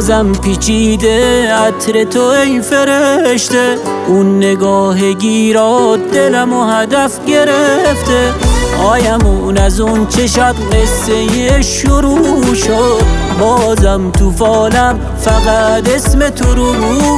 بازم پیچیده عطر تو ای فرشته. اون نگاه گیرات دلمو هدف گرفته. آیمون از اون چشات قصه شروع شد. بازم تو فالم فقط اسم تو رو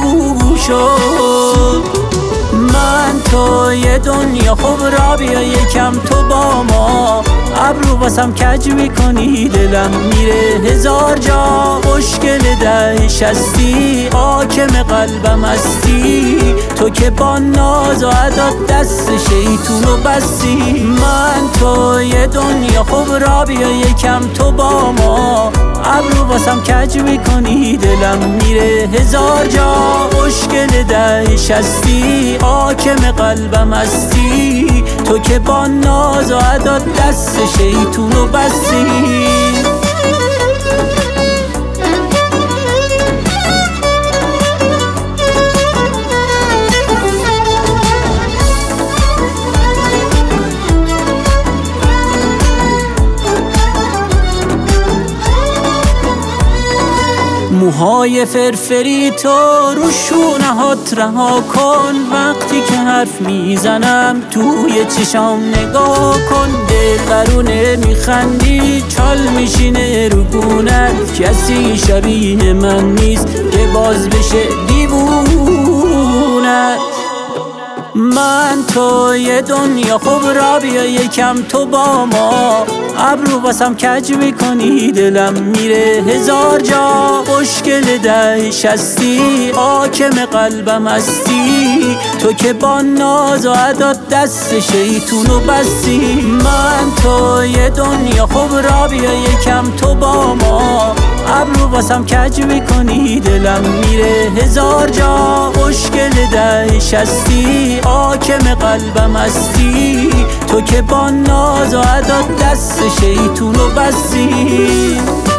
شد. من تو یه دنیا خوب را بیا یکم تو با ما. ابرو واسم کج میکنی دلم میره هزار جا. مشکل دهش هستی حاکم قلبم هستی. تو که با ناز و عداد دست شیطونو بستی. من تو یه دنیا خوب را بیا یکم تو با ما. ابرو واسم کج میکنی دلم میره هزار جا. مشکل دهش هستی حاکم قلبم هستی. تو که با ناز و عداد دست شیطونو بستی. موهای فرفری تو رو شونهات رها کن. وقتی که حرف میزنم توی چشام نگاه کن. دلبرونه میخندی چال میشینه رو گونت. کسی شبیه من نیست که باز بشه دیوونت. من تو یه دنیا خوب را بیا یکم تو با ما. ابرو واسم کج میکنی دلم میره هزار جا. مشکل دهش هستی حاکم قلبم هستی. تو که با ناز و عداد دست شیطونو بستی. من تو یه دنیا خوب را بیا یکم تو با ما. ابرو واسم کج میکنی دلم میره هزار جا. مشکل دهش هستی حاکم قلبم هستی. تو که با ناز و عداد دست شیطونو بستی.